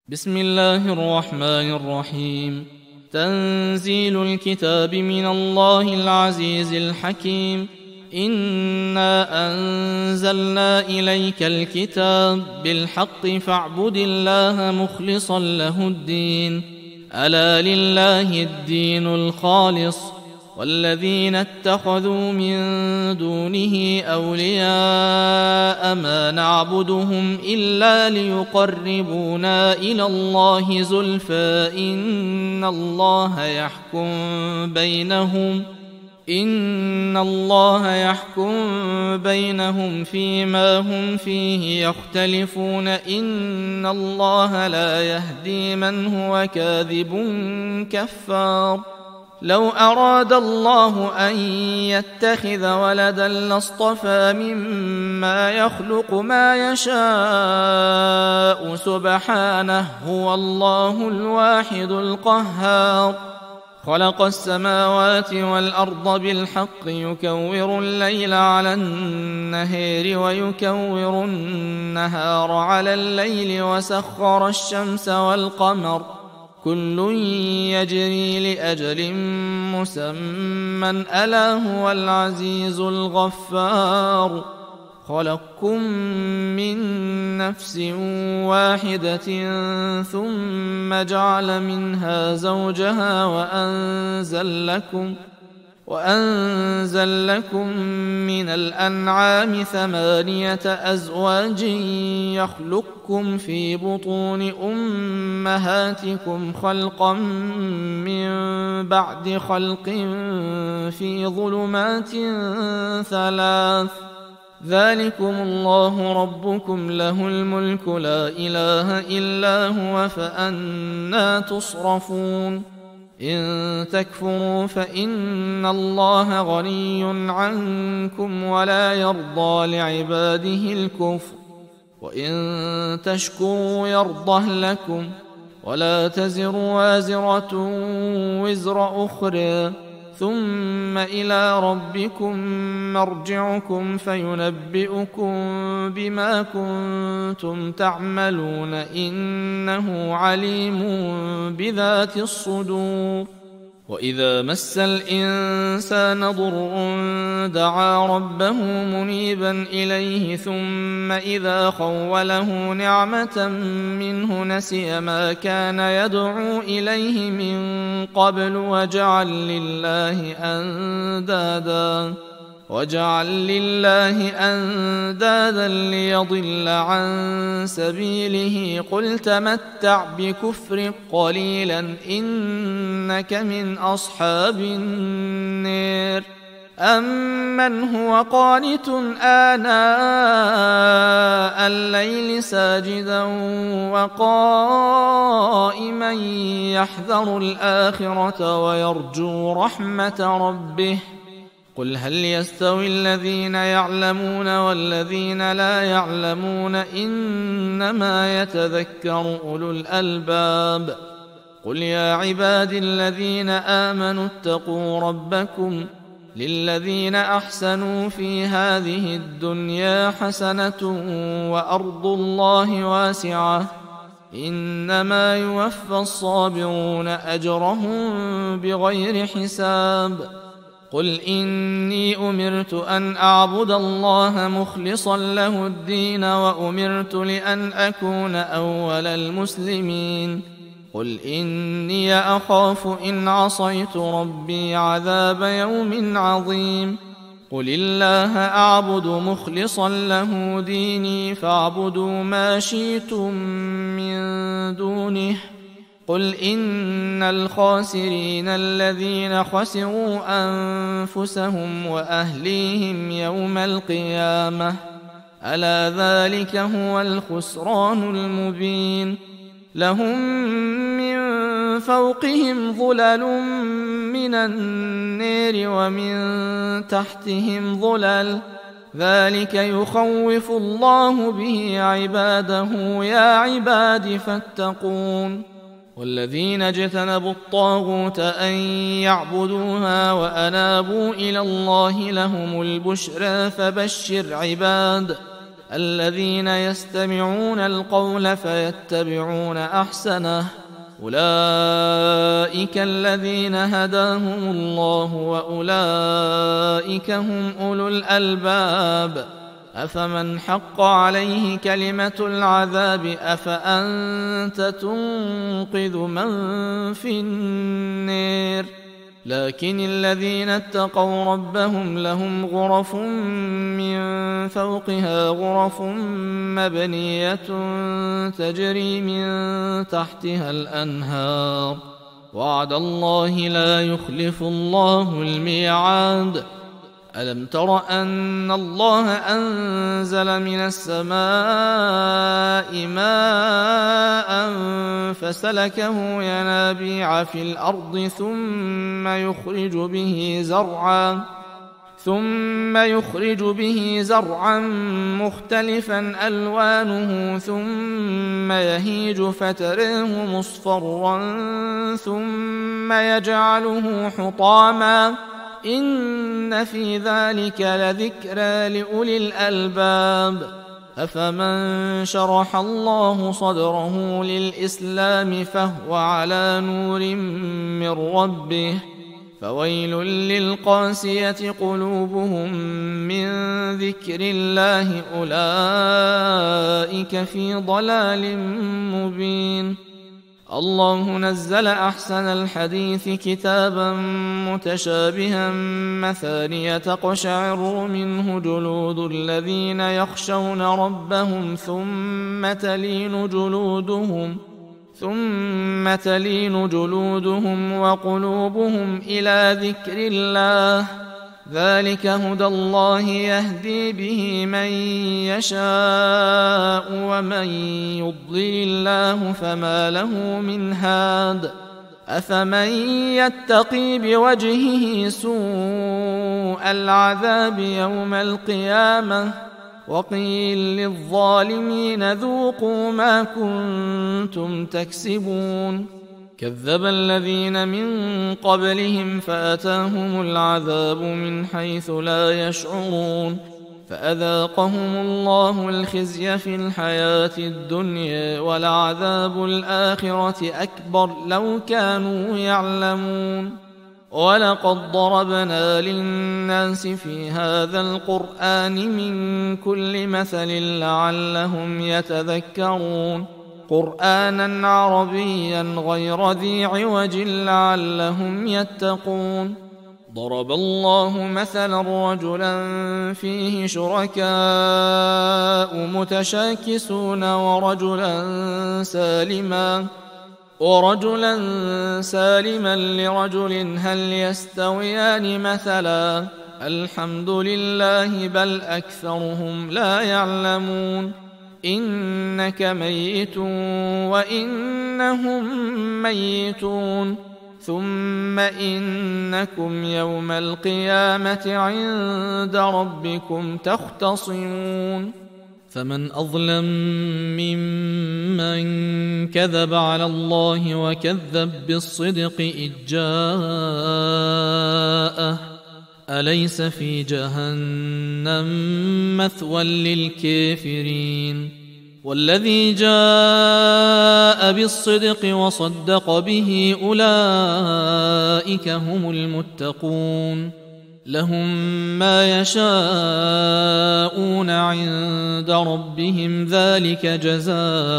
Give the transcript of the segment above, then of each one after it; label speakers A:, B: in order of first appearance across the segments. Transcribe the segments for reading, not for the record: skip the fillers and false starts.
A: بسم الله الرحمن الرحيم. تنزيل الكتاب من الله العزيز الحكيم. إنا أنزلنا إليك الكتاب بالحق فاعبد الله مخلصا له الدين. ألا لله الدين الخالص والذين اتخذوا من دونه أولياء ما نعبدهم إلا ليقربونا إلى الله زلفى إن الله يحكم بينهم فيما هم فيه يختلفون إن الله لا يهدي من هو كاذب كفار. لو أراد الله أن يتخذ ولدا لاصطفى مما يخلق ما يشاء سبحانه هو الله الواحد القهار. خلق السماوات والأرض بالحق يكور الليل على النهار ويكور النهار على الليل وسخر الشمس والقمر كل يجري لأجل مسمى ألا هو العزيز الغفار. خلقكم من نفس واحدة ثم جعل منها زوجها وأنزل لكم من الأنعام 8 أزواج يخلقكم في بطون أمهاتكم خلقا من بعد خلق في ظلمات 3 ذلكم الله ربكم له الملك لا إله إلا هو فأنى تصرفون. إن تكفروا فإن الله غني عنكم ولا يرضى لعباده الكفر وإن تشكروا يرضه لكم ولا تزر وازرة وزر أخرى ثم إلى ربكم مرجعكم فينبئكم بما كنتم تعملون إنه عليم بذات الصدور. وإذا مس الإنسان ضر دعا ربه منيبا إليه ثم إذا خوله نعمة منه نسي ما كان يدعو إليه من قبل وجعل لله أندادا ليضل عن سبيله قل تمتع بكفر قليلا إنك من أصحاب النار. أمن هو قانت آناء الليل ساجدا وقائما يحذر الآخرة ويرجو رحمة ربه قل هل يستوي الذين يعلمون والذين لا يعلمون إنما يتذكر أولو الألباب. قل يا عبادي الذين آمنوا اتقوا ربكم للذين أحسنوا في هذه الدنيا حسنة وأرض الله واسعة إنما يوفى الصابرون أجرهم بغير حساب. قل إني أمرت أن أعبد الله مخلصا له الدين وأمرت لأن أكون أول المسلمين. قل إني أخاف إن عصيت ربي عذاب يوم عظيم. قل الله أعبد مخلصا له ديني فاعبدوا ما شئتم من دونه. قل إن الخاسرين الذين خسروا أنفسهم وأهليهم يوم القيامة ألا ذلك هو الخسران المبين. لهم من فوقهم ظلل من النار ومن تحتهم ظلل ذلك يخوف الله به عباده يا عباد فاتقون. والذين اجتنبوا الطاغوت أن يعبدوها وأنابوا إلى الله لهم البشرى فبشر عباد الذين يستمعون القول فيتبعون أحسنه أولئك الذين هداهم الله وأولئك هم أولو الألباب أفمن حق عليه كلمة العذاب أفأنت تنقذ من في النار لكن الذين اتقوا ربهم لهم غرف من فوقها غرف مبنية تجري من تحتها الأنهار وعد الله لا يخلف الله الميعاد ألم تر أن الله أنزل من السماء ماء فسلكه ينابيع في الأرض ثم يخرج به زرعا مختلفا ألوانه ثم يهيج فتريه مصفرا ثم يجعله حطاما إن في ذلك لذكرى لأولي الألباب أفمن شرح الله صدره للإسلام فهو على نور من ربه فويل للقاسية قلوبهم من ذكر الله أولئك في ضلال مبين الله نزل أحسن الحديث كتابا متشابها مثانية تقشعر منه جلود الذين يخشون ربهم ثم تلين جلودهم وقلوبهم إلى ذكر الله ذلك هدى الله يهدي به من يشاء ومن يضلل الله فما له من هاد أفمن يتقي بوجهه سوء العذاب يوم القيامة وقيل للظالمين ذوقوا ما كنتم تكسبون كذب الذين من قبلهم فأتاهم العذاب من حيث لا يشعرون فأذاقهم الله الخزي في الحياة الدنيا ولعذاب الآخرة أكبر لو كانوا يعلمون ولقد ضربنا للناس في هذا القرآن من كل مثل لعلهم يتذكرون قرآنا عربيا غير ذي عوج لعلهم يتقون ضرب الله مثلا رجلا فيه شركاء متشاكسون ورجلا سالما لرجل هل يستويان مثلا الحمد لله بل أكثرهم لا يعلمون إنك ميت وإنهم ميتون ثم إنكم يوم القيامة عند ربكم تختصمون فمن أظلم ممن كذب على الله وكذب بالصدق إذ جاءه أليس في جهنم مثوى للكافرين والذي جاء بالصدق وصدق به أولئك هم المتقون لهم ما يشاءون عند ربهم ذلك جزاء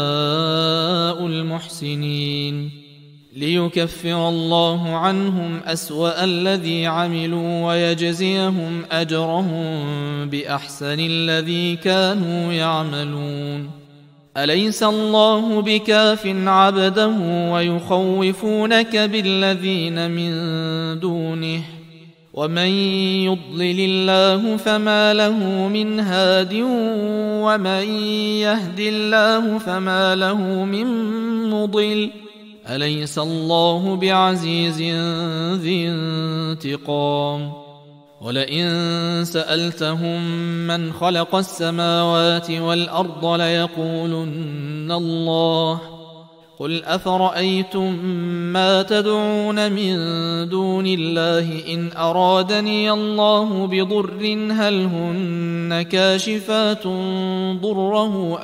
A: المحسنين ليكفر الله عنهم أسوأ الذي عملوا ويجزيهم أجرهم بأحسن الذي كانوا يعملون أليس الله بكاف عبده ويخوفونك بالذين من دونه ومن يضلل الله فما له من هاد ومن يهد الله فما له من مضل أليس الله بعزيز ذي انتقام ولئن سألتهم من خلق السماوات والأرض ليقولن الله قل أفرأيتم ما تدعون من دون الله إن أرادني الله بضر هل هن كاشفات ضره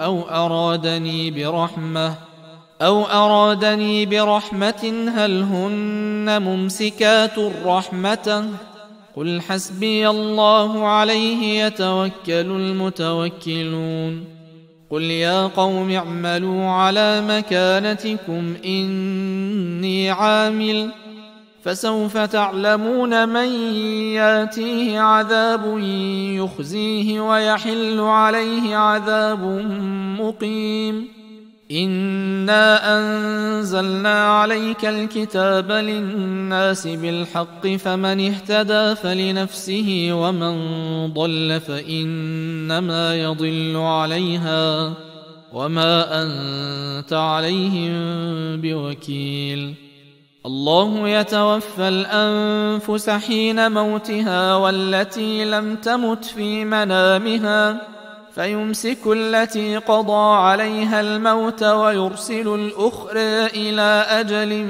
A: أو أرادني برحمة هل هن ممسكات رحمته قل حسبي الله عليه يتوكل المتوكلون قل يا قوم اعملوا على مكانتكم إني عامل فسوف تعلمون من ياتيه عذاب يخزيه ويحل عليه عذاب مقيم إنا أنزلنا عليك الكتاب للناس بالحق فمن اهتدى فلنفسه ومن ضل فإنما يضل عليها وما أنت عليهم بوكيل الله يتوفى الأنفس حين موتها والتي لم تمت في منامها فيمسك التي قضى عليها الموت ويرسل الأخرى إلى أجل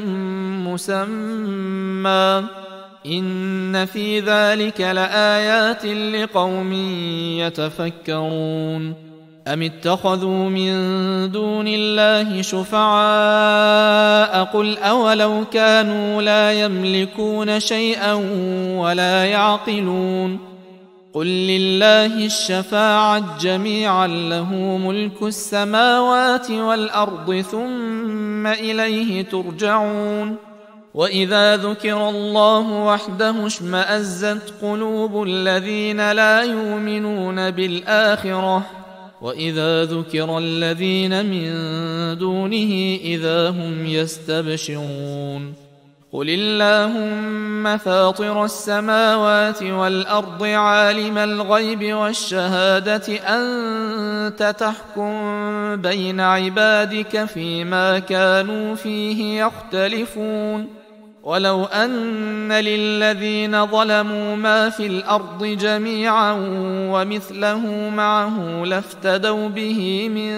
A: مسمى إن في ذلك لآيات لقوم يتفكرون أم اتخذوا من دون الله شفعاء قل أولو كانوا لا يملكون شيئا ولا يعقلون قل لله الشفاعة جميعا له ملك السماوات والأرض ثم إليه ترجعون وإذا ذكر الله وحده اشمأزت قلوب الذين لا يؤمنون بالآخرة وإذا ذكر الذين من دونه إذا هم يستبشرون قل اللهم فاطر السماوات والأرض عالم الغيب والشهادة أنت تحكم بين عبادك فيما كانوا فيه يختلفون ولو أن للذين ظلموا ما في الأرض جميعا ومثله معه لافتدوا به من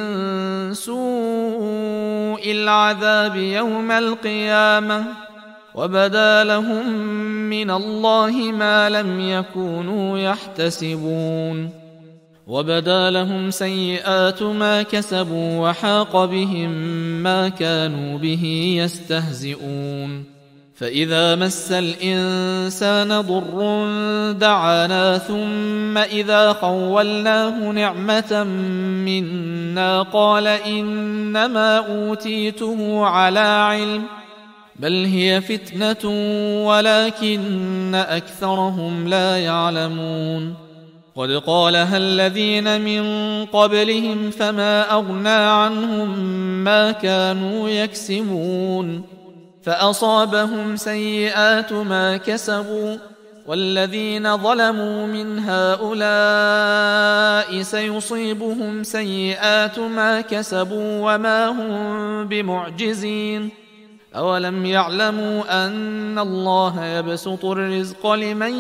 A: سوء العذاب يوم القيامة وبدا لهم من الله ما لم يكونوا يحتسبون وبدا لهم سيئات ما كسبوا وحاق بهم ما كانوا به يستهزئون فإذا مس الإنسان ضر دعانا ثم إذا خولناه نعمة منا قال إنما أوتيته على علم بل هي فتنة ولكن أكثرهم لا يعلمون قد قالها الذين من قبلهم فما أغنى عنهم ما كانوا يكسبون فأصابهم سيئات ما كسبوا والذين ظلموا من هؤلاء سيصيبهم سيئات ما كسبوا وما هم بمعجزين أولم يعلموا أن الله يبسط الرزق لمن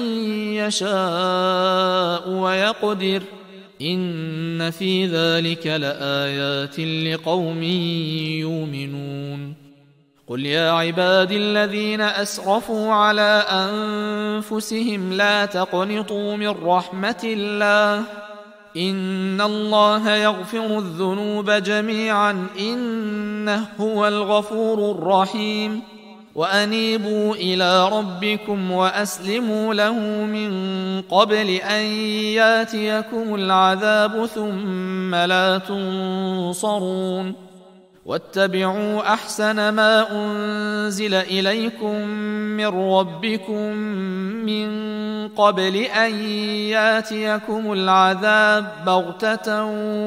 A: يشاء ويقدر إن في ذلك لآيات لقوم يؤمنون قل يا عبادي الذين أسرفوا على أنفسهم لا تقنطوا من رحمة الله إن الله يغفر الذنوب جميعا إنه هو الغفور الرحيم وأنيبوا إلى ربكم وأسلموا له من قبل أن ياتيكم العذاب ثم لا تنصرون واتبعوا أحسن ما أنزل إليكم من ربكم من قبل أن ياتيكم العذاب بغتة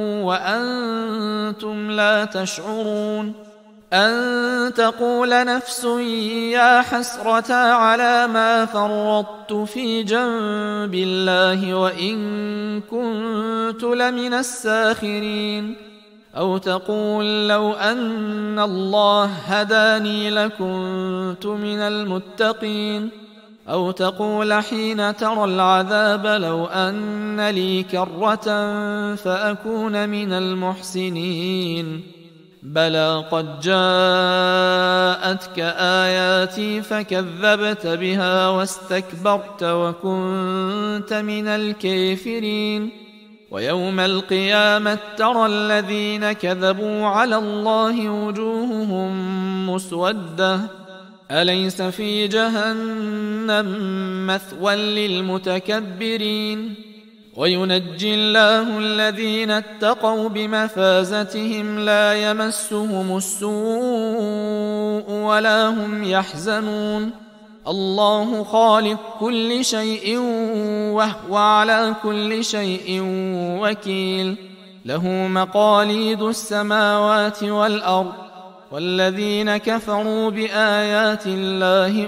A: وأنتم لا تشعرون أن تقول نفس يا حسرة على ما فرطت في جنب الله وإن كنت لمن الساخرين أو تقول لو أن الله هداني لكنت من المتقين أو تقول حين ترى العذاب لو أن لي كرة فأكون من المحسنين بلى قد جاءتك آياتي فكذبت بها واستكبرت وكنت من الكافرين ويوم القيامة ترى الذين كذبوا على الله وجوههم مسودة أليس في جهنم مثوى للمتكبرين وينجي الله الذين اتقوا بمفازتهم لا يمسهم السوء ولا هم يحزنون الله خالق كل شيء وهو على كل شيء وكيل له مقاليد السماوات والأرض والذين كفروا بآيات الله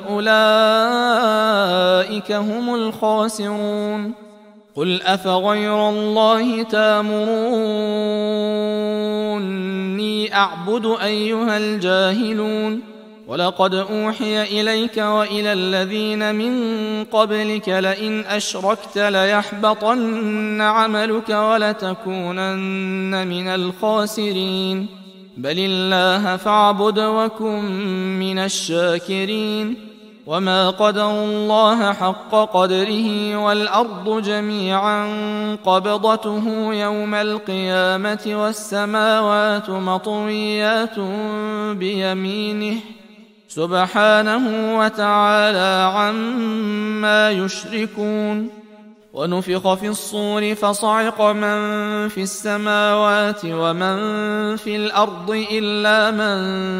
A: أولئك هم الخاسرون قل أفغير الله تأمروني أعبد أيها الجاهلون ولقد أوحي إليك وإلى الذين من قبلك لئن أشركت ليحبطن عملك ولتكونن من الخاسرين بل الله فاعبد وكن من الشاكرين وما قدروا الله حق قدره والأرض جميعا قبضته يوم القيامة والسماوات مطويات بيمينه سبحانه وتعالى عما يشركون ونفخ في الصور فصعق من في السماوات ومن في الأرض إلا من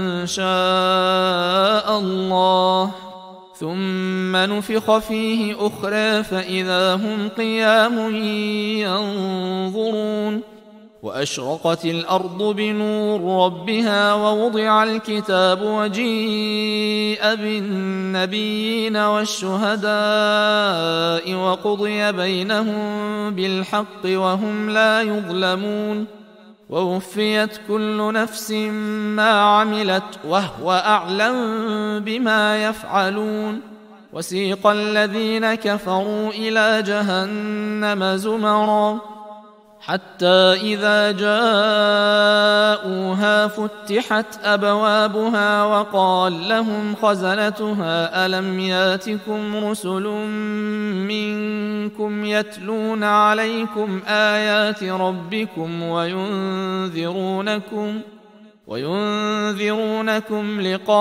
A: شاء الله ثم نفخ فيه أخرى فإذا هم قيام ينظرون وأشرقت الأرض بنور ربها ووضع الكتاب وجيء بالنبيين والشهداء وقضي بينهم بالحق وهم لا يظلمون ووفيت كل نفس ما عملت وهو أعلم بما يفعلون وسيق الذين كفروا إلى جهنم زمرا حتى إذا جاءوها فتحت أبوابها وقال لهم خزنتها ألم ياتكم رسل منكم يتلون عليكم آيات ربكم وينذرونكم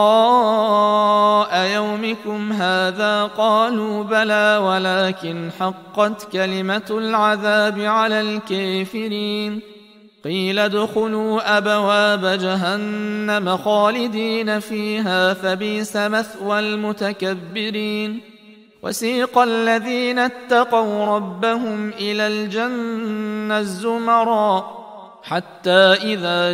A: لقاء يومكم هذا قالوا بلى ولكن حقت كلمة العذاب على الكافرين قيل ادخلوا أبواب جهنم خالدين فيها فبئس مثوى المتكبرين وسيق الذين اتقوا ربهم إلى الجنة زمرا حتى إذا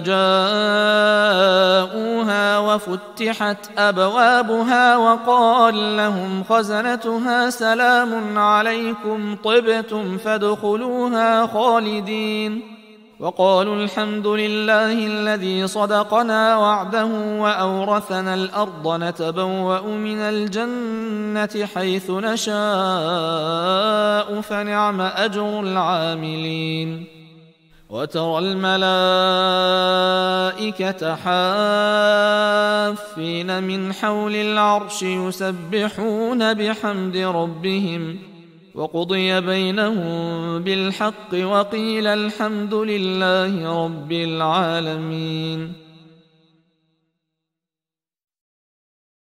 A: جاءوها وفتحت أبوابها وقال لهم خزنتها سلام عليكم طبتم فادخلوها خالدين وقالوا الحمد لله الذي صدقنا وعده وأورثنا الأرض نتبوأ من الجنة حيث نشاء فنعم أجر العاملين وترى الملائكة حافين من حول العرش يسبحون بحمد ربهم وقضي بينهم بالحق وقيل الحمد لله رب العالمين